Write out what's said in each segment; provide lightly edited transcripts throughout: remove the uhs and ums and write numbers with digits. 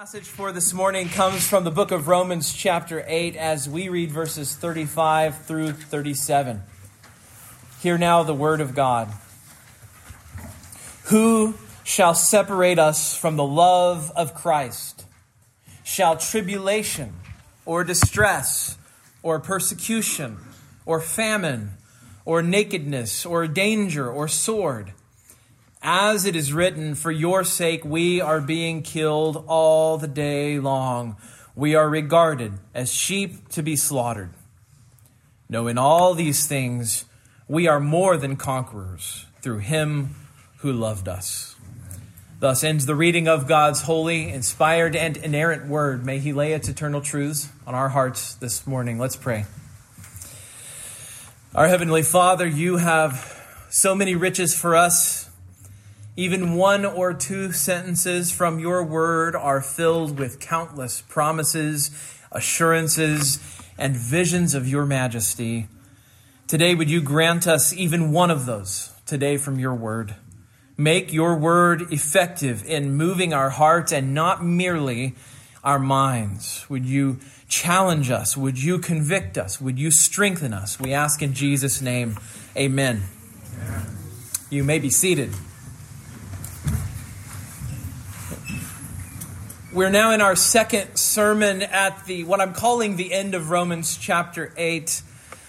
Passage for this morning comes from the book of Romans chapter 8 as we read verses 35 through 37. Hear now the word of God. Who shall separate us from the love of Christ? Shall tribulation or distress or persecution or famine or nakedness or danger or sword? As it is written, for your sake we are being killed all the day long. We are regarded as sheep to be slaughtered. No, in all these things we are more than conquerors through him who loved us. Thus ends the reading of God's holy, inspired, and inerrant word. May he lay its eternal truths on our hearts this morning. Let's pray. Our Heavenly Father, you have so many riches for us. Even one or two sentences from your word are filled with countless promises, assurances, and visions of your majesty. Today, would you grant us even one of those today from your word? Make your word effective in moving our hearts and not merely our minds. Would you challenge us? Would you convict us? Would you strengthen us? We ask in Jesus' name, amen. You may be seated. We're now in our second sermon at what I'm calling the end of Romans chapter 8.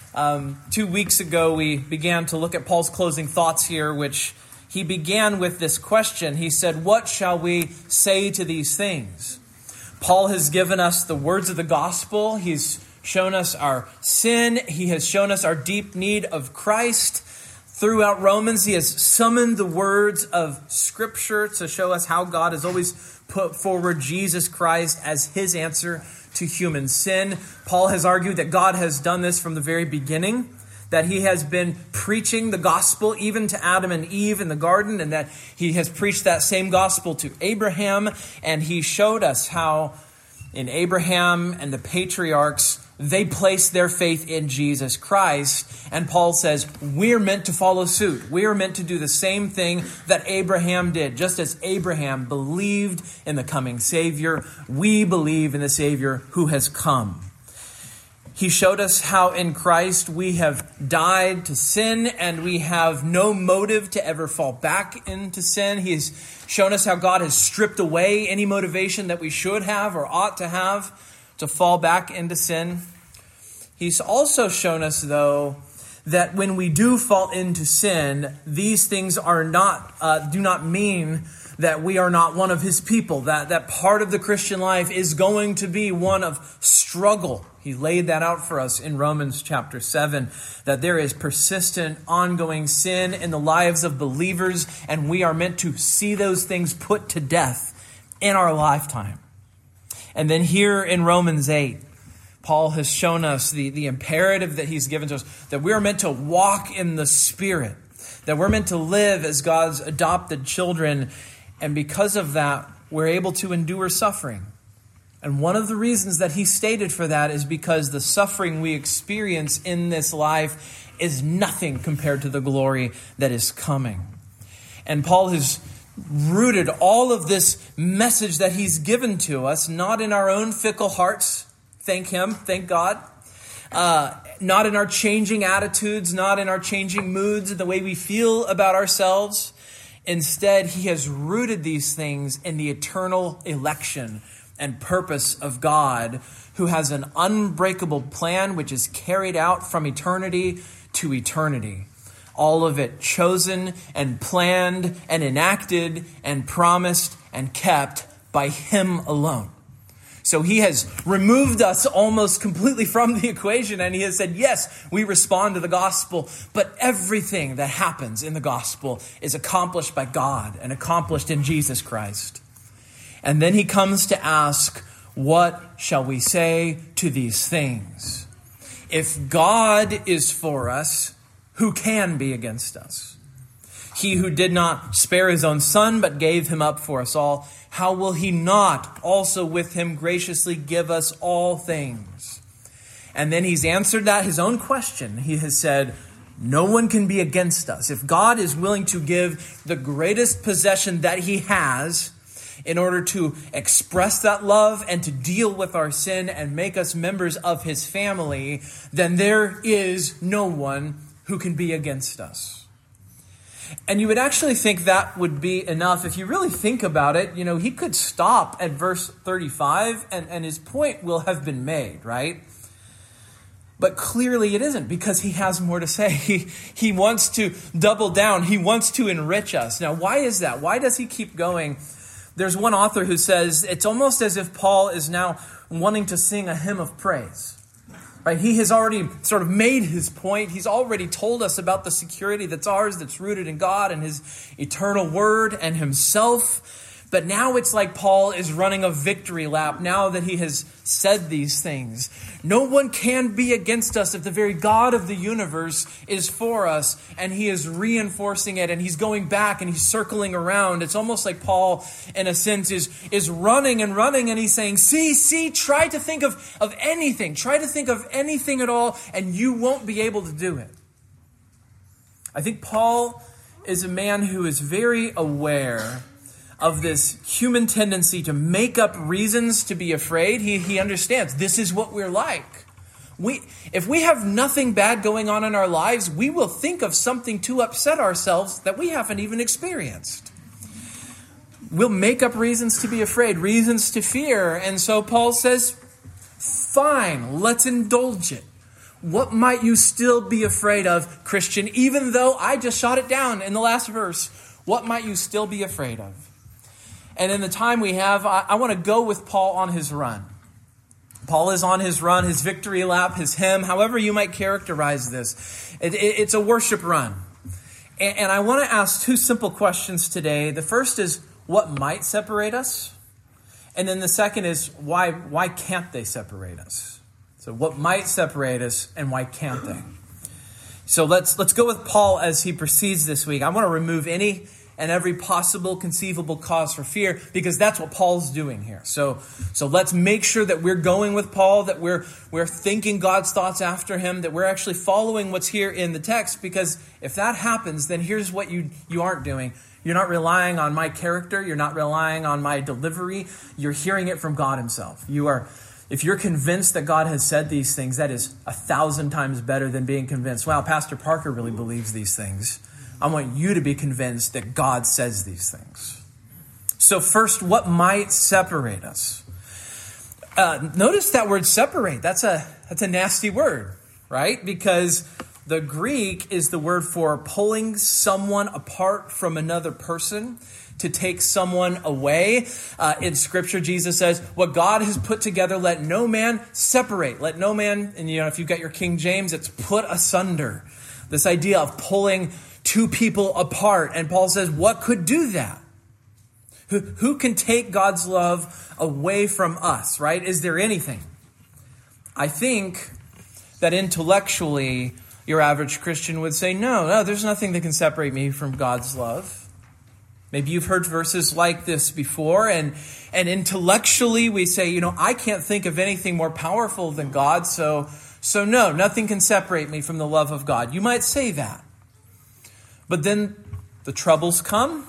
2 weeks ago, we began to look at Paul's closing thoughts here, which he began with this question. He said, what shall we say to these things? Paul has given us the words of the gospel. He's shown us our sin. He has shown us our deep need of Christ. Throughout Romans, he has summoned the words of Scripture to show us how God has always put forward Jesus Christ as his answer to human sin. Paul has argued that God has done this from the very beginning, that he has been preaching the gospel even to Adam and Eve in the garden, and that he has preached that same gospel to Abraham. And he showed us how in Abraham and the patriarchs, they placed their faith in Jesus Christ. And Paul says, we're meant to follow suit. We are meant to do the same thing that Abraham did. Just as Abraham believed in the coming Savior, we believe in the Savior who has come. He showed us how in Christ we have died to sin and we have no motive to ever fall back into sin. He's shown us how God has stripped away any motivation that we should have or ought to have to fall back into sin. He's also shown us, though, that when we do fall into sin, these things are do not mean that we are not one of his people, that part of the Christian life is going to be one of struggle. He laid that out for us in Romans chapter 7, that there is persistent, ongoing sin in the lives of believers, and we are meant to see those things put to death in our lifetime. And then here in Romans 8, Paul has shown us the imperative that he's given to us, that we are meant to walk in the Spirit, that we're meant to live as God's adopted children. And because of that, we're able to endure suffering. And one of the reasons that he stated for that is because the suffering we experience in this life is nothing compared to the glory that is coming. And Paul has rooted all of this message that he's given to us, not in our own fickle hearts, thank him, thank God, not in our changing attitudes, not in our changing moods and the way we feel about ourselves. Instead, he has rooted these things in the eternal election and purpose of God, who has an unbreakable plan which is carried out from eternity to eternity. All of it chosen and planned and enacted and promised and kept by him alone. So he has removed us almost completely from the equation, and he has said, yes, we respond to the gospel, but everything that happens in the gospel is accomplished by God and accomplished in Jesus Christ. And then he comes to ask, what shall we say to these things? If God is for us, who can be against us? He who did not spare his own son, but gave him up for us all, how will he not also with him graciously give us all things? And then he's answered that his own question. He has said, no one can be against us. If God is willing to give the greatest possession that he has, in order to express that love and to deal with our sin and make us members of his family, then there is no one who can be against us. And you would actually think that would be enough. If you really think about it, he could stop at verse 35 and his point will have been made, right? But clearly it isn't, because he has more to say. He wants to double down. He wants to enrich us. Now, why is that? Why does he keep going? There's one author who says it's almost as if Paul is now wanting to sing a hymn of praise. Right? He has already sort of made his point. He's already told us about the security that's ours, that's rooted in God and his eternal word and himself. But now it's like Paul is running a victory lap now that he has said these things. No one can be against us if the very God of the universe is for us, and he is reinforcing it, and he's going back and he's circling around. It's almost like Paul, in a sense, is running, and he's saying, see, try to think of anything. Try to think of anything at all, and you won't be able to do it. I think Paul is a man who is very aware of this human tendency to make up reasons to be afraid. He understands this is what we're like. If we have nothing bad going on in our lives, we will think of something to upset ourselves that we haven't even experienced. We'll make up reasons to be afraid, reasons to fear. And so Paul says, fine, let's indulge it. What might you still be afraid of, Christian, even though I just shot it down in the last verse? What might you still be afraid of? And in the time we have, I want to go with Paul on his run. Paul is on his run, his victory lap, his hymn, however you might characterize this. It's a worship run. And I want to ask two simple questions today. The first is, what might separate us? And then the second is, why can't they separate us? So what might separate us and why can't they? So let's go with Paul as he proceeds this week. I want to remove any and every possible conceivable cause for fear, because that's what Paul's doing here. So let's make sure that we're going with Paul, that we're thinking God's thoughts after him, that we're actually following what's here in the text, because if that happens, then here's what you aren't doing. You're not relying on my character. You're not relying on my delivery. You're hearing it from God himself. If you're convinced that God has said these things, that is 1,000 times better than being convinced, wow, Pastor Parker really believes these things. I want you to be convinced that God says these things. So first, what might separate us? Notice that word separate. That's a nasty word, right? Because the Greek is the word for pulling someone apart from another person, to take someone away. In Scripture, Jesus says, what God has put together, let no man separate. Let no man, and if you've got your King James, it's put asunder. This idea of pulling two people apart. And Paul says, what could do that? Who can take God's love away from us, right? Is there anything? I think that intellectually, your average Christian would say, no, there's nothing that can separate me from God's love. Maybe you've heard verses like this before, and intellectually we say, I can't think of anything more powerful than God, so no, nothing can separate me from the love of God. You might say that. But then the troubles come,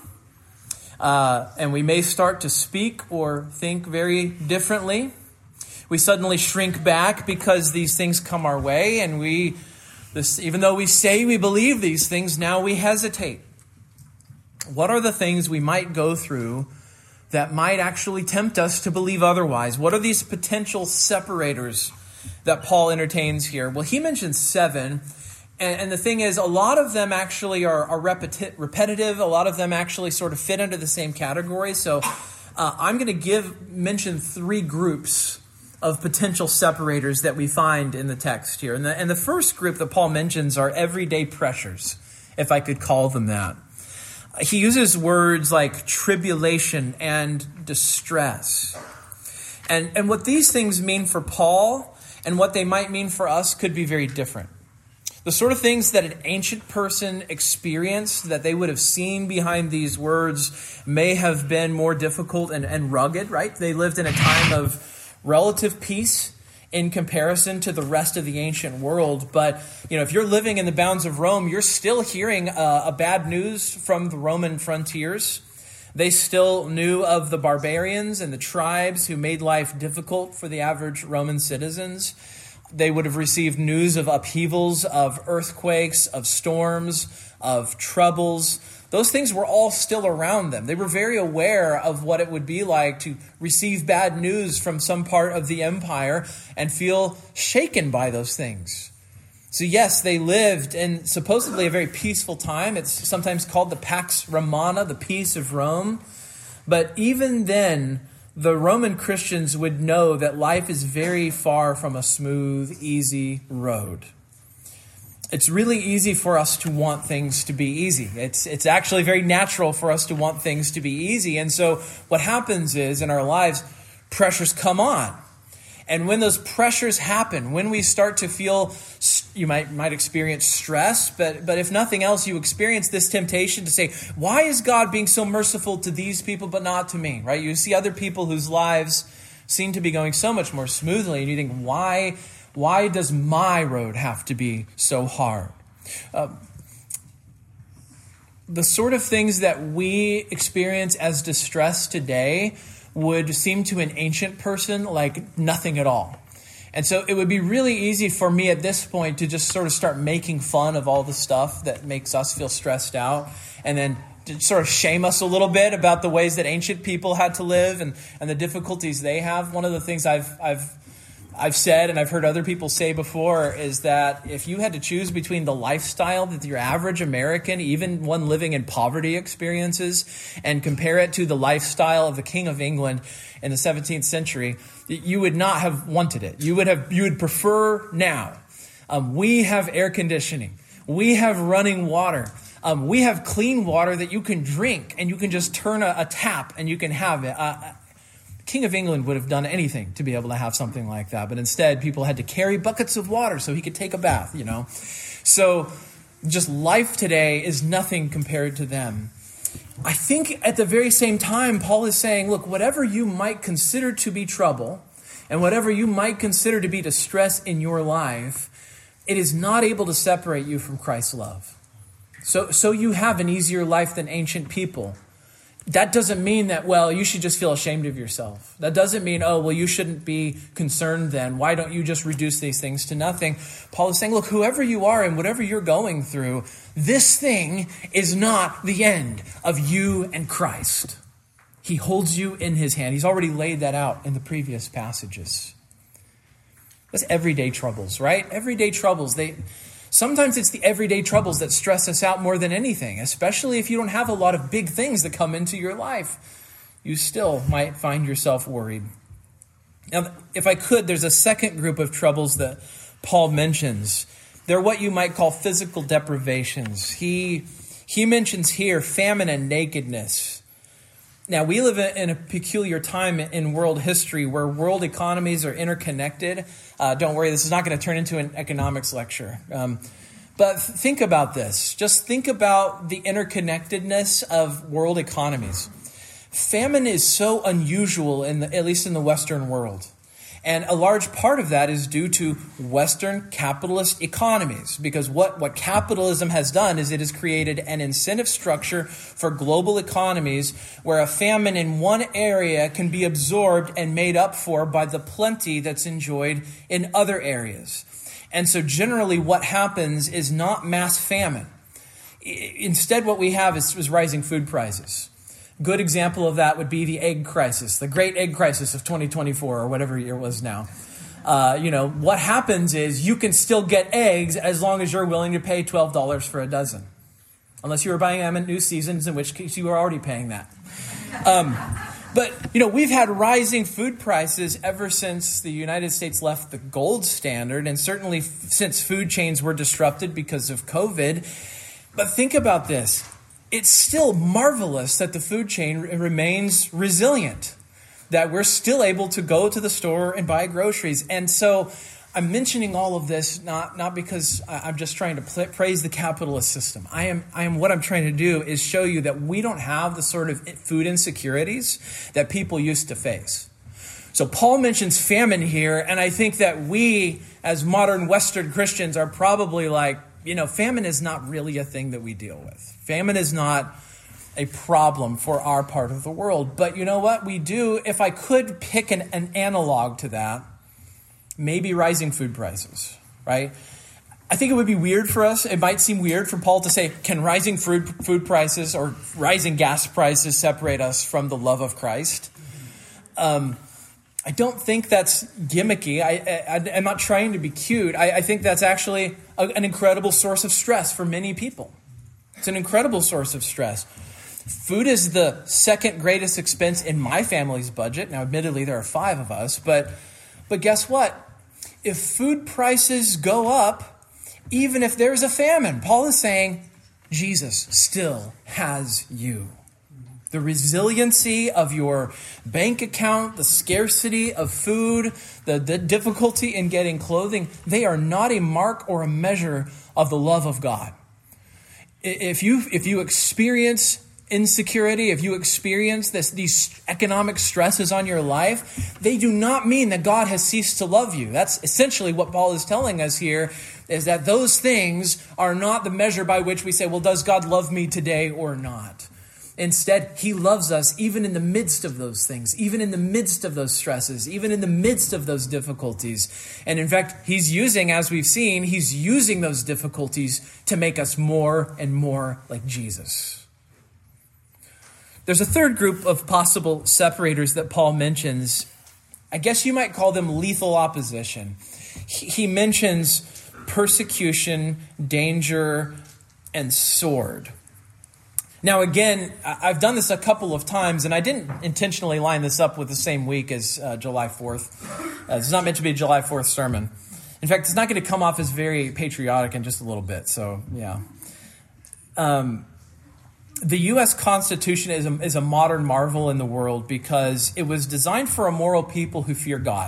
and we may start to speak or think very differently. We suddenly shrink back because these things come our way, and even though we say we believe these things, now we hesitate. What are the things we might go through that might actually tempt us to believe otherwise? What are these potential separators that Paul entertains here? Well, he mentions 7. And the thing is, a lot of them actually are repetitive. A lot of them actually sort of fit into the same category. So I'm going to mention 3 groups of potential separators that we find in the text here. And the first group that Paul mentions are everyday pressures, if I could call them that. He uses words like tribulation and distress. And what these things mean for Paul and what they might mean for us could be very different. The sort of things that an ancient person experienced, that they would have seen behind these words, may have been more difficult and rugged, right? They lived in a time of relative peace in comparison to the rest of the ancient world. But, if you're living in the bounds of Rome, you're still hearing a bad news from the Roman frontiers. They still knew of the barbarians and the tribes who made life difficult for the average Roman citizens. They would have received news of upheavals, of earthquakes, of storms, of troubles. Those things were all still around them. They were very aware of what it would be like to receive bad news from some part of the empire and feel shaken by those things. So yes, they lived in supposedly a very peaceful time. It's sometimes called the Pax Romana, the peace of Rome. But even then, the Roman Christians would know that life is very far from a smooth, easy road. It's really easy for us to want things to be easy. It's actually very natural for us to want things to be easy. And so what happens is in our lives, pressures come on. And when those pressures happen, when we start to feel, you might experience stress, but if nothing else, you experience this temptation to say, why is God being so merciful to these people but not to me? Right? You see other people whose lives seem to be going so much more smoothly, and you think, why does my road have to be so hard? The sort of things that we experience as distress today would seem to an ancient person like nothing at all. And so it would be really easy for me at this point to just sort of start making fun of all the stuff that makes us feel stressed out, and then to sort of shame us a little bit about the ways that ancient people had to live and the difficulties they have. One of the things I've said, and I've heard other people say before, is that if you had to choose between the lifestyle that your average American, even one living in poverty, experiences, and compare it to the lifestyle of the King of England in the 17th century, you would not have wanted it. You would prefer now. We have air conditioning. We have running water. We have clean water that you can drink, and you can just turn a tap and you can have it. King of England would have done anything to be able to have something like that. But instead, people had to carry buckets of water so he could take a bath, So just life today is nothing compared to them. I think at the very same time, Paul is saying, look, whatever you might consider to be trouble and whatever you might consider to be distress in your life, it is not able to separate you from Christ's love. So you have an easier life than ancient people. That doesn't mean that, you should just feel ashamed of yourself. That doesn't mean, you shouldn't be concerned then. Why don't you just reduce these things to nothing? Paul is saying, look, whoever you are and whatever you're going through, this thing is not the end of you and Christ. He holds you in his hand. He's already laid that out in the previous passages. That's everyday troubles, right? Everyday troubles. Sometimes it's the everyday troubles that stress us out more than anything, especially if you don't have a lot of big things that come into your life. You still might find yourself worried. Now, if I could, there's a second group of troubles that Paul mentions. They're what you might call physical deprivations. He mentions here famine and nakedness. Now, we live in a peculiar time in world history where world economies are interconnected. Don't worry, this is not going to turn into an economics lecture. But think about this. Just think about the interconnectedness of world economies. Famine is so unusual, at least in the Western world. And a large part of that is due to Western capitalist economies, because what capitalism has done is it has created an incentive structure for global economies where a famine in one area can be absorbed and made up for by the plenty that's enjoyed in other areas. And so generally what happens is not mass famine. Instead, what we have is rising food prices. Good example of that would be the egg crisis, the great egg crisis of 2024 or whatever year it was now. What happens is you can still get eggs as long as you're willing to pay $12 for a dozen. Unless you were buying them in new seasons, in which case you were already paying that. But we've had rising food prices ever since the United States left the gold standard, and certainly since food chains were disrupted because of COVID. But think about this. It's still marvelous that the food chain remains resilient, that we're still able to go to the store and buy groceries. And so I'm mentioning all of this not because I'm just trying to praise the capitalist system. What I'm trying to do is show you that we don't have the sort of food insecurities that people used to face. So Paul mentions famine here, and I think that we, as modern Western Christians, are probably like, famine is not really a thing that we deal with. Famine is not a problem for our part of the world. But you know what? We do, if I could pick an analog to that, maybe rising food prices, right? I think it would be weird for us. It might seem weird for Paul to say, can rising food prices or rising gas prices separate us from the love of Christ? I don't think that's gimmicky. I'm not trying to be cute. I think that's actually an incredible source of stress for many people. It's an incredible source of stress. Food is the second greatest expense in my family's budget. Now, admittedly, there are 5 of us, but guess what? If food prices go up, even if there's a famine, Paul is saying, Jesus still has you. The resiliency of your bank account, the scarcity of food, the difficulty in getting clothing, they are not a mark or a measure of the love of God. If you experience insecurity, if you experience these economic stresses on your life, they do not mean that God has ceased to love you. That's essentially what Paul is telling us here, is that those things are not the measure by which we say, well, does God love me today or not? Instead, he loves us even in the midst of those things, even in the midst of those stresses, even in the midst of those difficulties. And in fact, he's using, as we've seen, he's using those difficulties to make us more and more like Jesus. There's a third group of possible separators that Paul mentions. I guess you might call them lethal opposition. He mentions persecution, danger, and sword. Now, again, I've done this a couple of times, and I didn't intentionally line this up with the same week as July 4th. It's not meant to be a July 4th sermon. In fact, it's not going to come off as very patriotic in just a little bit, so yeah. The U.S. Constitution is a modern marvel in the world because it was designed for a moral people who fear God.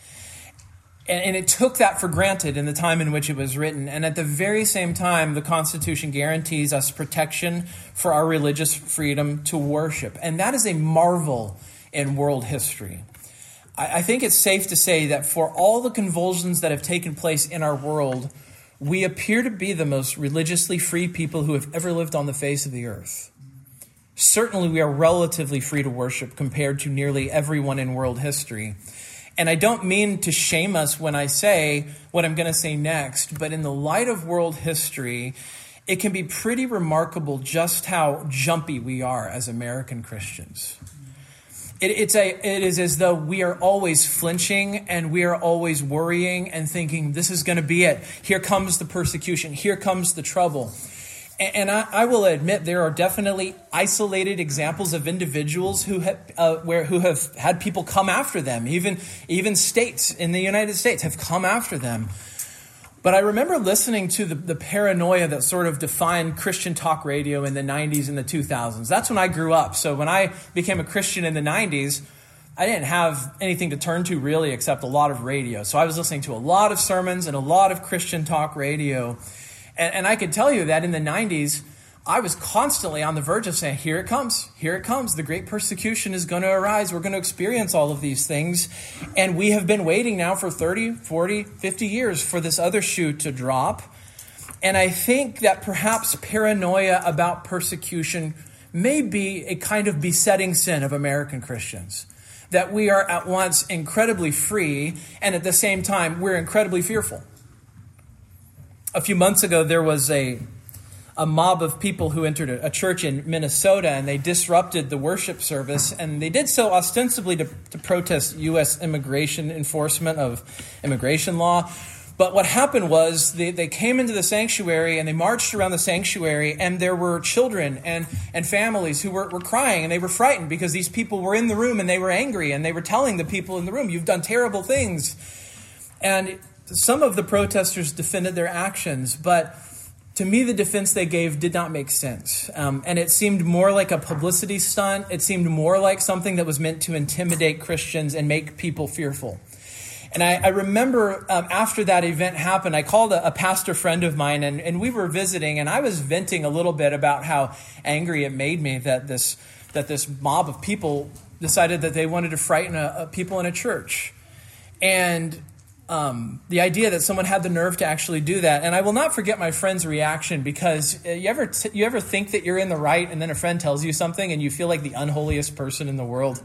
And it took that for granted in the time in which it was written. And at the very same time, the Constitution guarantees us protection for our religious freedom to worship. And that is a marvel in world history. I think it's safe to say that for all the convulsions that have taken place in our world, we appear to be the most religiously free people who have ever lived on the face of the earth. Certainly, we are relatively free to worship compared to nearly everyone in world history. And I don't mean to shame us when I say what I'm going to say next, but in the light of world history, it can be pretty remarkable just how jumpy we are as American Christians. It is as though we are always flinching and we are always worrying and thinking, this is going to be it. Here comes the persecution. Here comes the trouble. And I will admit there are definitely isolated examples of individuals who have had people come after them. Even states in the United States have come after them. But I remember listening to the paranoia that sort of defined Christian talk radio in the 90s and the 2000s. That's when I grew up. So when I became a Christian in the 90s, I didn't have anything to turn to really except a lot of radio. So I was listening to a lot of sermons and a lot of Christian talk radio. And I could tell you that in the 90s, I was constantly on the verge of saying, here it comes, the great persecution is going to arise, we're going to experience all of these things. And we have been waiting now for 30, 40, 50 years for this other shoe to drop. And I think that perhaps paranoia about persecution may be a kind of besetting sin of American Christians. That we are at once incredibly free, and at the same time, we're incredibly fearful. A few months ago, there was a mob of people who entered a church in Minnesota, and they disrupted the worship service, and they did so ostensibly to protest U.S. immigration enforcement of immigration law. But what happened was they came into the sanctuary, and they marched around the sanctuary, and there were children and families who were crying, and they were frightened because these people were in the room, and they were angry, and they were telling the people in the room, you've done terrible things. And some of the protesters defended their actions, but to me, the defense they gave did not make sense. And it seemed more like a publicity stunt. It seemed more like something that was meant to intimidate Christians and make people fearful. And I remember after that event happened, I called a pastor friend of mine, and we were visiting, and I was venting a little bit about how angry it made me that this mob of people decided that they wanted to frighten people in a church. And the idea that someone had the nerve to actually do that. And I will not forget my friend's reaction, because you ever think that you're in the right and then a friend tells you something and you feel like the unholiest person in the world?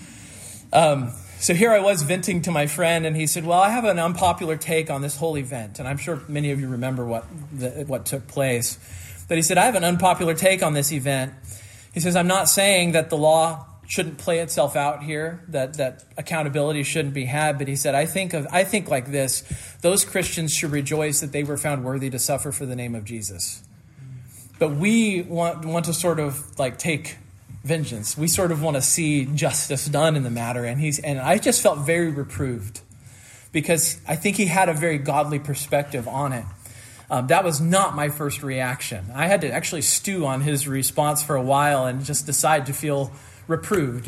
So here I was venting to my friend, and he said, well, I have an unpopular take on this whole event. And I'm sure many of you remember what took place. But he said, I have an unpopular take on this event. He says, I'm not saying that the law shouldn't play itself out here, that accountability shouldn't be had. But he said, I think like this: those Christians should rejoice that they were found worthy to suffer for the name of Jesus. But we want to sort of like take vengeance. We sort of want to see justice done in the matter. And I just felt very reproved, because I think he had a very godly perspective on it. That was not my first reaction. I had to actually stew on his response for a while and just decide to feel reproved,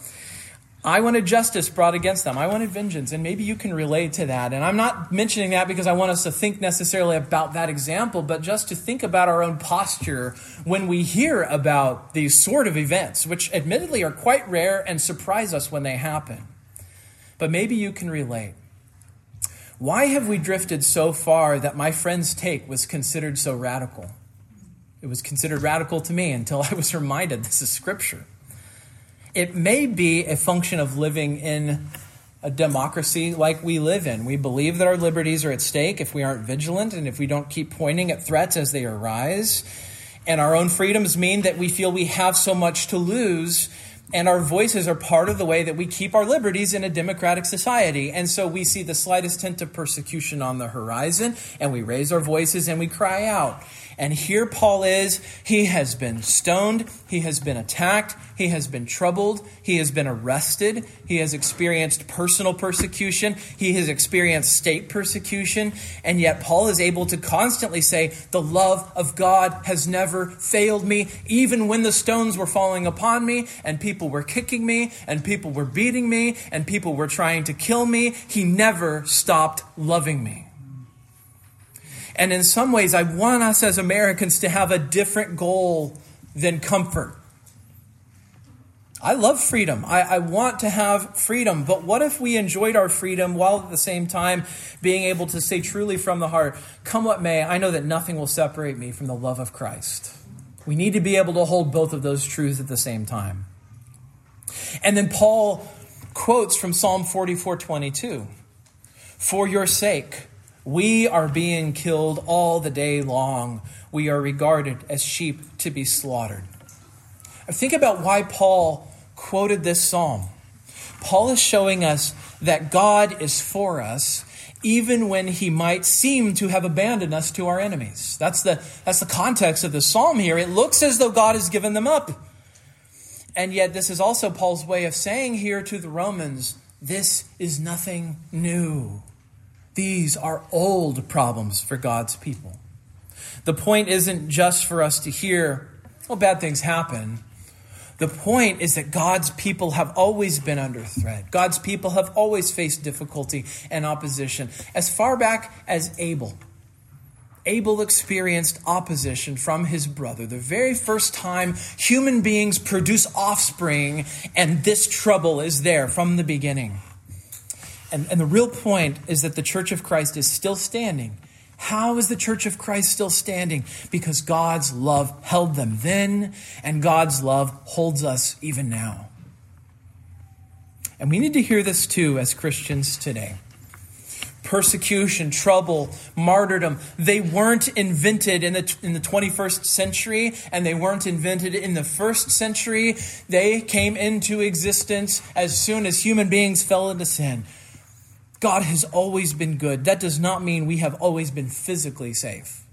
I wanted justice brought against them. I wanted vengeance, and maybe you can relate to that. And I'm not mentioning that because I want us to think necessarily about that example, but just to think about our own posture when we hear about these sort of events, which admittedly are quite rare and surprise us when they happen. But maybe you can relate. Why have we drifted so far that my friend's take was considered so radical? It was considered radical to me until I was reminded this is Scripture. It may be a function of living in a democracy like we live in. We believe that our liberties are at stake if we aren't vigilant and if we don't keep pointing at threats as they arise. And our own freedoms mean that we feel we have so much to lose, and our voices are part of the way that we keep our liberties in a democratic society. And so we see the slightest hint of persecution on the horizon, and we raise our voices and we cry out. And here Paul is. He has been stoned. He has been attacked. He has been troubled. He has been arrested. He has experienced personal persecution. He has experienced state persecution. And yet Paul is able to constantly say, the love of God has never failed me, even when the stones were falling upon me and people were kicking me and people were beating me and people were trying to kill me. He never stopped loving me. And in some ways, I want us as Americans to have a different goal than comfort. I love freedom. I want to have freedom. But what if we enjoyed our freedom while at the same time being able to say truly from the heart, come what may, I know that nothing will separate me from the love of Christ. We need to be able to hold both of those truths at the same time. And then Paul quotes from Psalm 44:22. For your sake, we are being killed all the day long. We are regarded as sheep to be slaughtered. Think about why Paul quoted this psalm. Paul is showing us that God is for us, even when he might seem to have abandoned us to our enemies. That's the context of the psalm here. It looks as though God has given them up. And yet this is also Paul's way of saying here to the Romans, this is nothing new. These are old problems for God's people. The point isn't just for us to hear, well, bad things happen. The point is that God's people have always been under threat. God's people have always faced difficulty and opposition. As far back as Abel. Abel experienced opposition from his brother. The very first time human beings produce offspring, and this trouble is there from the beginning. And the real point is that the Church of Christ is still standing. How is the Church of Christ still standing? Because God's love held them then, and God's love holds us even now. And we need to hear this too as Christians today. Persecution, trouble, martyrdom, they weren't invented in the 21st century, and they weren't invented in the first century. They came into existence as soon as human beings fell into sin. God has always been good. That does not mean we have always been physically safe.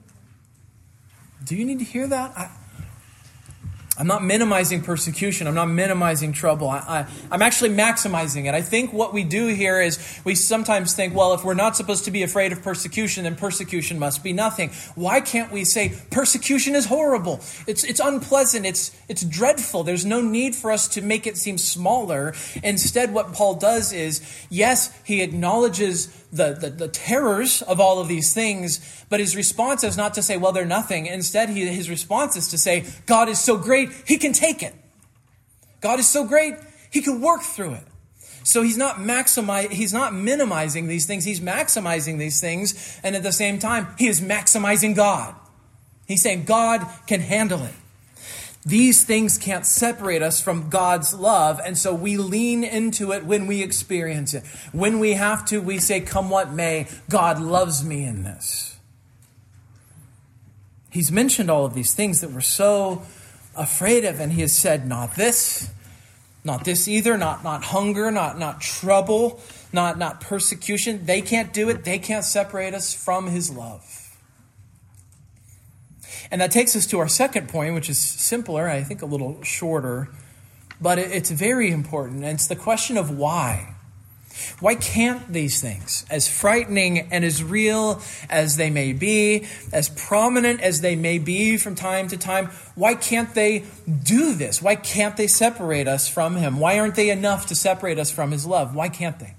Do you need to hear that? I'm not minimizing persecution. I'm not minimizing trouble. I'm actually maximizing it. I think what we do here is we sometimes think, well, if we're not supposed to be afraid of persecution, then persecution must be nothing. Why can't we say persecution is horrible? It's unpleasant. It's dreadful. There's no need for us to make it seem smaller. Instead, what Paul does is, yes, he acknowledges the terrors of all of these things, but his response is not to say, well, they're nothing. Instead, his response is to say, God is so great, he can take it. God is so great, he can work through it. So he's not minimizing these things, he's maximizing these things, and at the same time, he is maximizing God. He's saying God can handle it. These things can't separate us from God's love, and so we lean into it when we experience it. When we have to, we say, come what may, God loves me in this. He's mentioned all of these things that we're so afraid of, and he has said, not this either, not hunger, not trouble, not persecution. They can't do it. They can't separate us from his love. And that takes us to our second point, which is simpler, I think a little shorter, but it's very important. And it's the question of why. Why can't these things, as frightening and as real as they may be, as prominent as they may be from time to time, why can't they do this? Why can't they separate us from him? Why aren't they enough to separate us from his love? Why can't they?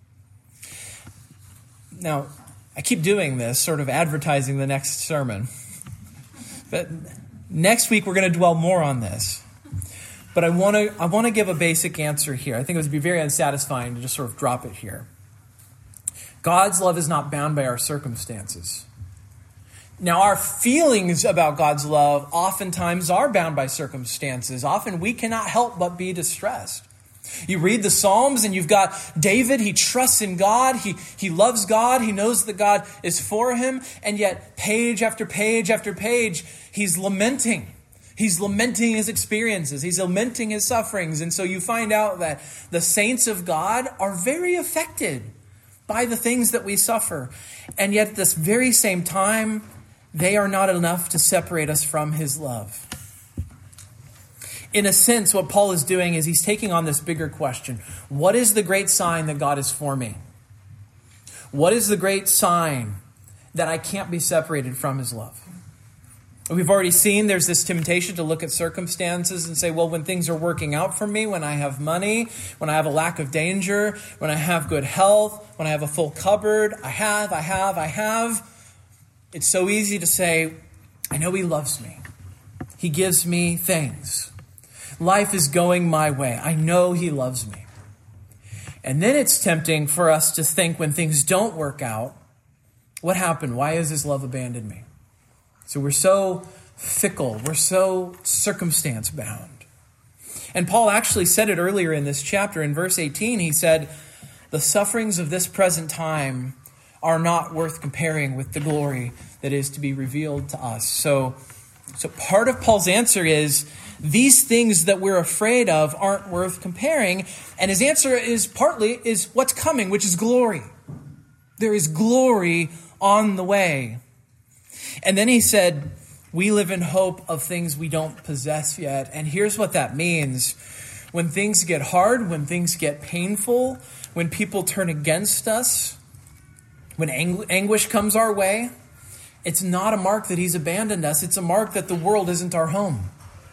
Now, I keep doing this, sort of advertising the next sermon. But next week we're going to dwell more on this. But I want to give a basic answer here. I think it would be very unsatisfying to just sort of drop it here. God's love is not bound by our circumstances. Now, our feelings about God's love oftentimes are bound by circumstances. Often we cannot help but be distressed. You read the Psalms and you've got David, he trusts in God, he loves God, he knows that God is for him, and yet page after page after page, he's lamenting. He's lamenting his experiences, he's lamenting his sufferings, and so you find out that the saints of God are very affected by the things that we suffer, and yet at this very same time, they are not enough to separate us from his love. In a sense, what Paul is doing is he's taking on this bigger question. What is the great sign that God is for me? What is the great sign that I can't be separated from his love? We've already seen there's this temptation to look at circumstances and say, well, when things are working out for me, when I have money, when I have a lack of danger, when I have good health, when I have a full cupboard, I have. It's so easy to say, I know he loves me. He gives me things. Life is going my way. I know he loves me. And then it's tempting for us to think when things don't work out, what happened? Why has his love abandoned me? So we're so fickle. We're so circumstance bound. And Paul actually said it earlier in this chapter. In verse 18, he said, the sufferings of this present time are not worth comparing with the glory that is to be revealed to us. So part of Paul's answer is, these things that we're afraid of aren't worth comparing. And his answer is partly what's coming, which is glory. There is glory on the way. And then he said, we live in hope of things we don't possess yet. And here's what that means. When things get hard, when things get painful, when people turn against us, when anguish comes our way, it's not a mark that he's abandoned us. It's a mark that the world isn't our home.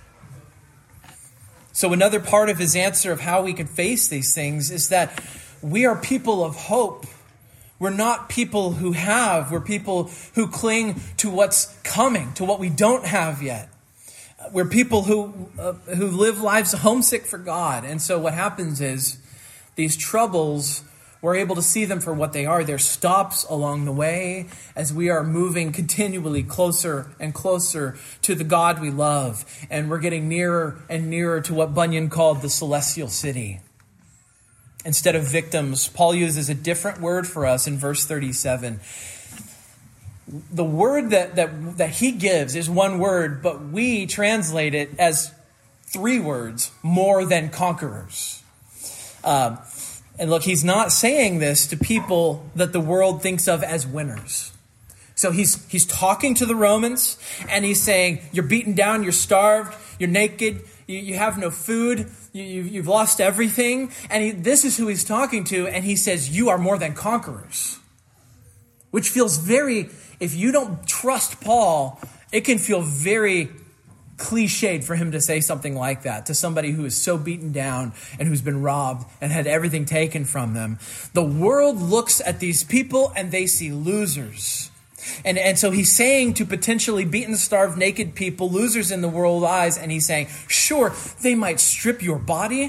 So another part of his answer of how we can face these things is that we are people of hope. We're not people who have. We're people who cling to what's coming, to what we don't have yet. We're people who live lives homesick for God. And so what happens is these troubles, we're able to see them for what they are. They're stops along the way as we are moving continually closer and closer to the God we love. And we're getting nearer and nearer to what Bunyan called the celestial city. Instead of victims, Paul uses a different word for us in verse 37. The word that he gives is one word, but we translate it as three words, more than conquerors. And look, he's not saying this to people that the world thinks of as winners. So he's talking to the Romans, and he's saying, you're beaten down, you're starved, you're naked, you have no food, you've lost everything. And this is who he's talking to, and he says, you are more than conquerors. Which feels very, if you don't trust Paul, it can feel very cliched for him to say something like that to somebody who is so beaten down and who's been robbed and had everything taken from them. The world looks at these people and they see losers. And so he's saying to potentially beaten, starved, naked people, losers in the world's eyes, and he's saying, sure, they might strip your body.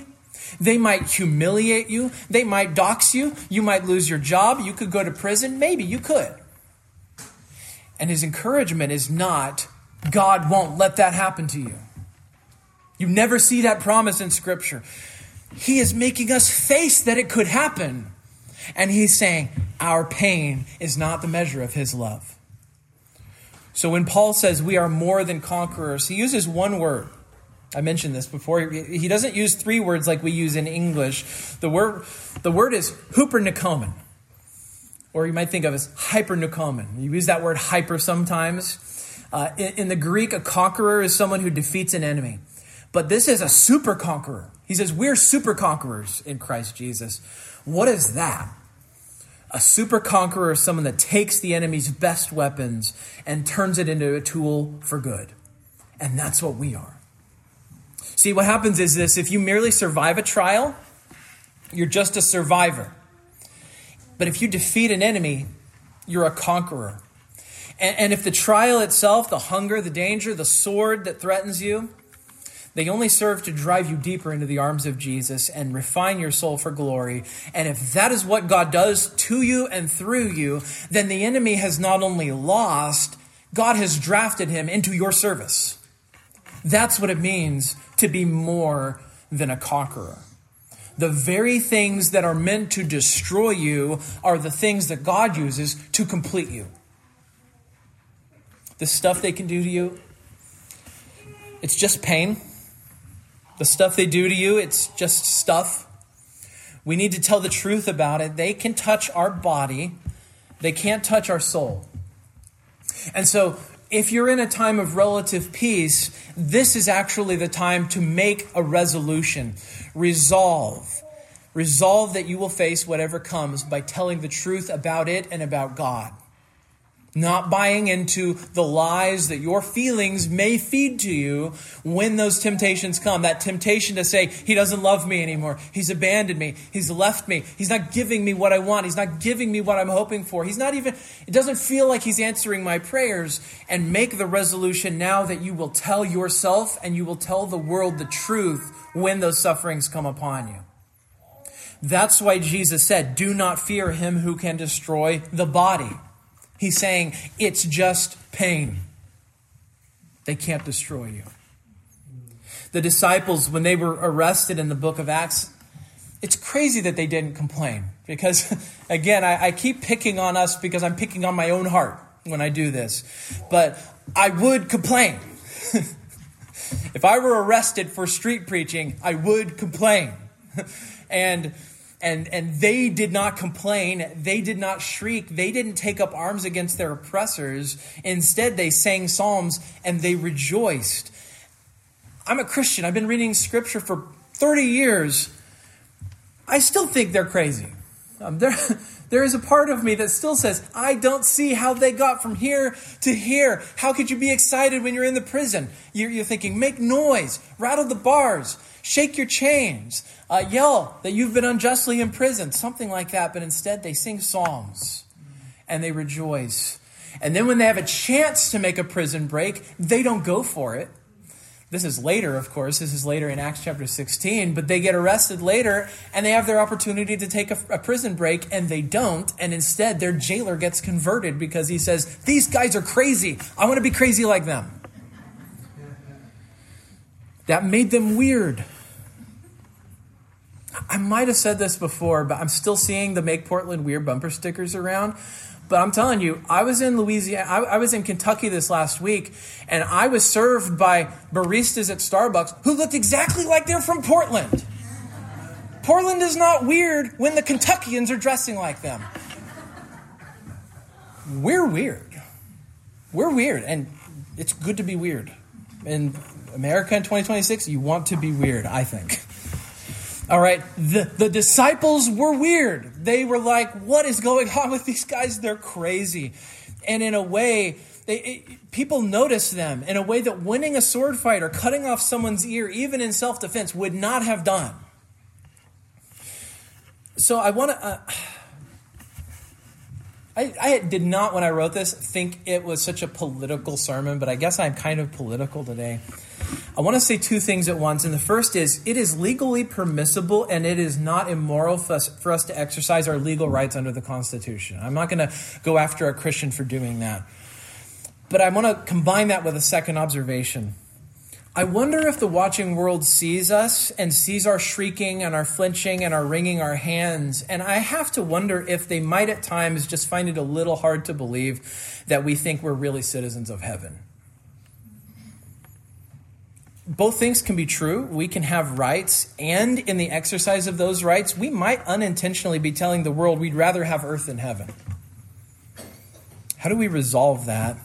They might humiliate you. They might dox you. You might lose your job. You could go to prison. Maybe you could. And his encouragement is not, God won't let that happen to you. You never see that promise in Scripture. He is making us face that it could happen. And he's saying, our pain is not the measure of his love. So when Paul says we are more than conquerors, he uses one word. I mentioned this before. He doesn't use three words like we use in English. The word is hupernicomen. Or you might think of as hypernicomen. You use that word hyper sometimes. In the Greek, a conqueror is someone who defeats an enemy. But this is a super conqueror. He says we're super conquerors in Christ Jesus. What is that? A super conqueror is someone that takes the enemy's best weapons and turns it into a tool for good. And that's what we are. See, what happens is this. If you merely survive a trial, you're just a survivor. But if you defeat an enemy, you're a conqueror. And if the trial itself, the hunger, the danger, the sword that threatens you, they only serve to drive you deeper into the arms of Jesus and refine your soul for glory. And if that is what God does to you and through you, then the enemy has not only lost, God has drafted him into your service. That's what it means to be more than a conqueror. The very things that are meant to destroy you are the things that God uses to complete you. The stuff they can do to you, it's just pain. The stuff they do to you, it's just stuff. We need to tell the truth about it. They can touch our body. They can't touch our soul. And so if you're in a time of relative peace, this is actually the time to make a resolution. Resolve that you will face whatever comes by telling the truth about it and about God. Not buying into the lies that your feelings may feed to you when those temptations come. That temptation to say, he doesn't love me anymore. He's abandoned me. He's left me. He's not giving me what I want. He's not giving me what I'm hoping for. It doesn't feel like he's answering my prayers. And make the resolution now that you will tell yourself and you will tell the world the truth when those sufferings come upon you. That's why Jesus said, do not fear him who can destroy the body. He's saying, it's just pain. They can't destroy you. The disciples, when they were arrested in the book of Acts, it's crazy that they didn't complain. Because, again, I keep picking on us because I'm picking on my own heart when I do this. But I would complain. If I were arrested for street preaching, I would complain. And they did not complain. They did not shriek. They didn't take up arms against their oppressors. Instead, they sang psalms and they rejoiced. I'm a Christian. I've been reading Scripture for 30 years. I still think they're crazy. There is a part of me that still says, I don't see how they got from here to here. How could you be excited when you're in the prison? You're thinking, make noise, rattle the bars, shake your chains, yell that you've been unjustly imprisoned, something like that. But instead they sing psalms and they rejoice. And then when they have a chance to make a prison break, they don't go for it. This is later, of course. This is later in Acts chapter 16. But they get arrested later and they have their opportunity to take a prison break and they don't. And instead their jailer gets converted because he says, these guys are crazy. I want to be crazy like them. That made them weird. I might have said this before, but I'm still seeing the Make Portland Weird bumper stickers around. But I'm telling you, I was in Louisiana. I was in Kentucky this last week, and I was served by baristas at Starbucks who looked exactly like they're from Portland. Portland is not weird when the Kentuckians are dressing like them. We're weird. We're weird, and it's good to be weird. In America in 2026, you want to be weird, I think. All right, the disciples were weird. They were like, what is going on with these guys? They're crazy. And in a way, people noticed them in a way that winning a sword fight or cutting off someone's ear, even in self-defense, would not have done. So I want to... I did not, when I wrote this, think it was such a political sermon, but I guess I'm kind of political today. I want to say two things at once. And the first is, it is legally permissible and it is not immoral for us to exercise our legal rights under the Constitution. I'm not going to go after a Christian for doing that. But I want to combine that with a second observation. I wonder if the watching world sees us and sees our shrieking and our flinching and our wringing our hands. And I have to wonder if they might at times just find it a little hard to believe that we think we're really citizens of heaven. Both things can be true. We can have rights, and in the exercise of those rights, we might unintentionally be telling the world we'd rather have earth than heaven. How do we resolve that?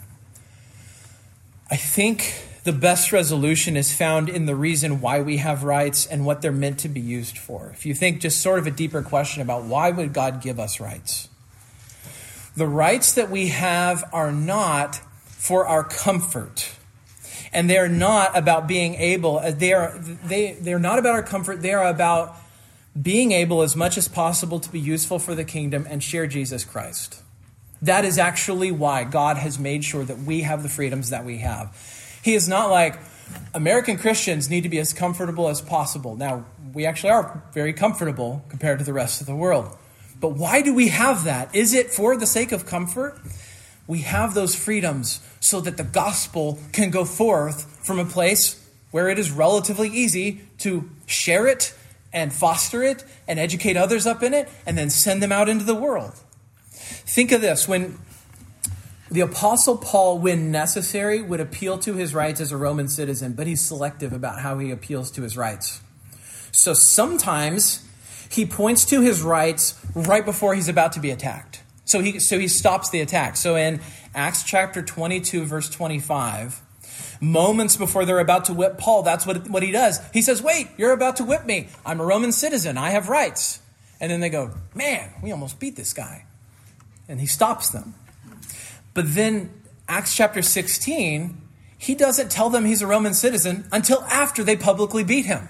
I think the best resolution is found in the reason why we have rights and what they're meant to be used for. If you think just sort of a deeper question about why would God give us rights? The rights that we have are not for our comfort. And they're not about being able, they're not about our comfort, they are about being able as much as possible to be useful for the kingdom and share Jesus Christ. That is actually why God has made sure that we have the freedoms that we have. He is not like, American Christians need to be as comfortable as possible. Now, we actually are very comfortable compared to the rest of the world. But why do we have that? Is it for the sake of comfort? We have those freedoms so that the gospel can go forth from a place where it is relatively easy to share it and foster it and educate others up in it and then send them out into the world. Think of this. When the Apostle Paul, when necessary, would appeal to his rights as a Roman citizen, but he's selective about how he appeals to his rights. So sometimes he points to his rights right before he's about to be attacked. So he stops the attack. So in Acts chapter 22, verse 25, moments before they're about to whip Paul, that's what he does. He says, wait, you're about to whip me. I'm a Roman citizen. I have rights. And then they go, man, we almost beat this guy. And he stops them. But then Acts chapter 16, he doesn't tell them he's a Roman citizen until after they publicly beat him.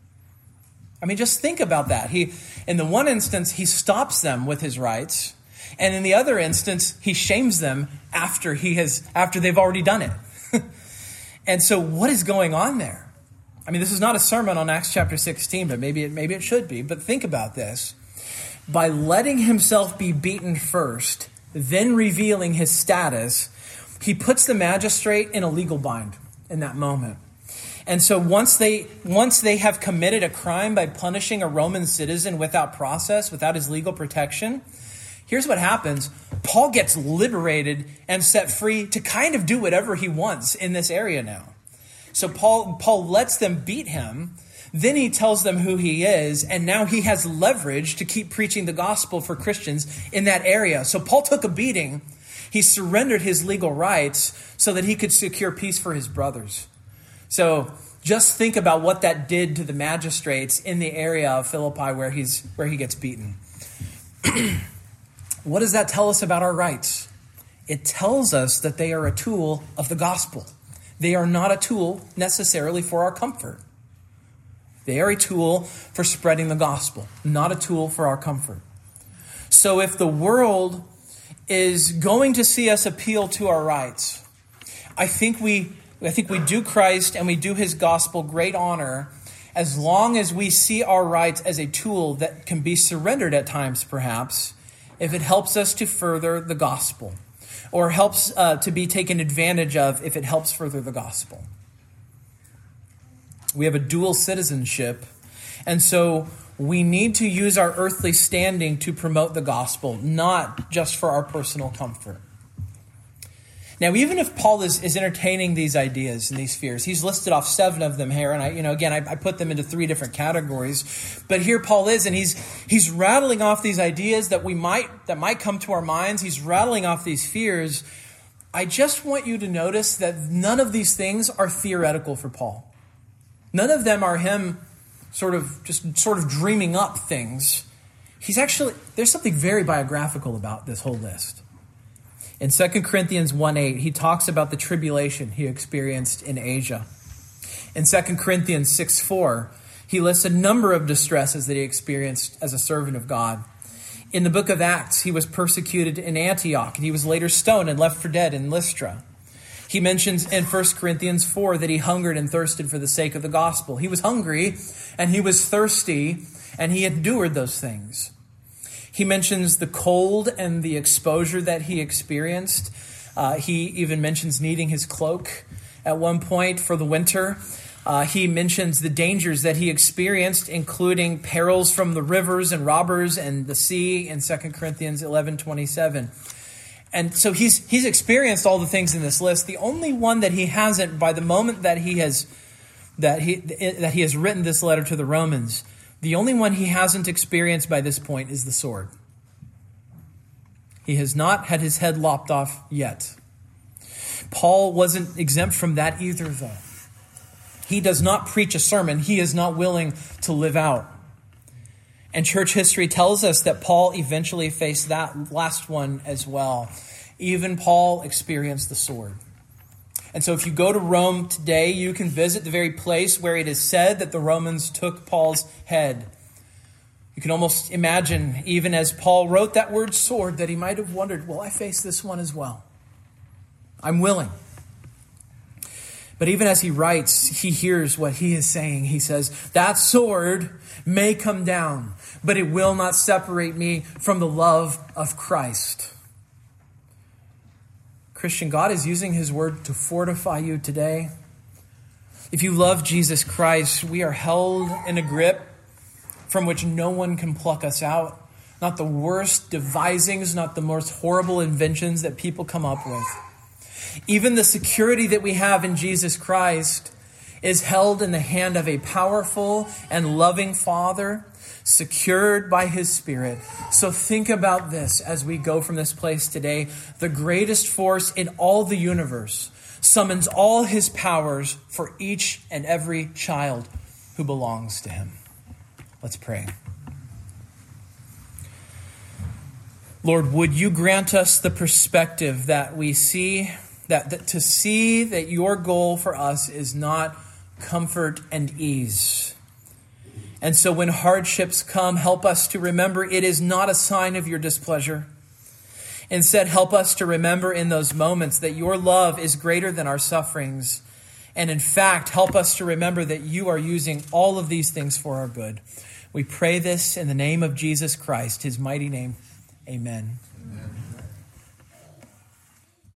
I mean, just think about that. In the one instance, he stops them with his rights. And in the other instance, he shames them after they've already done it. And so what is going on there? I mean, this is not a sermon on Acts chapter 16, but maybe it should be. But think about this. By letting himself be beaten first, then revealing his status, he puts the magistrate in a legal bind in that moment. And so once they have committed a crime by punishing a Roman citizen without process, without his legal protection, here's what happens. Paul gets liberated and set free to kind of do whatever he wants in this area now. So Paul lets them beat him. Then he tells them who he is. And now he has leverage to keep preaching the gospel for Christians in that area. So Paul took a beating. He surrendered his legal rights so that he could secure peace for his brothers. So just think about what that did to the magistrates in the area of Philippi where he gets beaten. What does that tell us about our rights? It tells us that they are a tool of the gospel. They are not a tool necessarily for our comfort. They are a tool for spreading the gospel, not a tool for our comfort. So if the world is going to see us appeal to our rights, I think we do Christ and we do his gospel great honor as long as we see our rights as a tool that can be surrendered at times, perhaps, if it helps us to further the gospel, or helps to be taken advantage of if it helps further the gospel. We have a dual citizenship, and so we need to use our earthly standing to promote the gospel, not just for our personal comfort. Now, even if Paul is entertaining these ideas and these fears, he's listed off 7 of them here, and I put them into 3 different categories. But here Paul is, and he's rattling off these ideas that might come to our minds. He's rattling off these fears. I just want you to notice that none of these things are theoretical for Paul. None of them are him sort of dreaming up things. There's something very biographical about this whole list. In 2 Corinthians 1:8, he talks about the tribulation he experienced in Asia. In 2 Corinthians 6:4, he lists a number of distresses that he experienced as a servant of God. In the book of Acts, he was persecuted in Antioch, and he was later stoned and left for dead in Lystra. He mentions in 1 Corinthians 4 that he hungered and thirsted for the sake of the gospel. He was hungry and he was thirsty and he endured those things. He mentions the cold and the exposure that he experienced. He even mentions needing his cloak at one point for the winter. He mentions the dangers that he experienced, including perils from the rivers and robbers and the sea in 2 Corinthians 11:27. And so he's experienced all the things in this list. The only one that he hasn't, by the moment that he has written this letter to the Romans, the only one he hasn't experienced by this point is the sword. He has not had his head lopped off yet. Paul wasn't exempt from that either, though. He does not preach a sermon he is not willing to live out. And church history tells us that Paul eventually faced that last one as well. Even Paul experienced the sword. And so if you go to Rome today, you can visit the very place where it is said that the Romans took Paul's head. You can almost imagine, even as Paul wrote that word sword, that he might have wondered, will I face this one as well? I'm willing. But even as he writes, he hears what he is saying. He says, that sword may come down, but it will not separate me from the love of Christ. Christian, God is using his word to fortify you today. If you love Jesus Christ, we are held in a grip from which no one can pluck us out. Not the worst devisings, not the most horrible inventions that people come up with. Even the security that we have in Jesus Christ is held in the hand of a powerful and loving Father, secured by his Spirit. So think about this as we go from this place today. The greatest force in all the universe summons all his powers for each and every child who belongs to him. Let's pray. Lord, would you grant us the perspective that we see, that to see that your goal for us is not comfort and ease. And so when hardships come, help us to remember it is not a sign of your displeasure. Instead, help us to remember in those moments that your love is greater than our sufferings. And in fact, help us to remember that you are using all of these things for our good. We pray this in the name of Jesus Christ, his mighty name. Amen.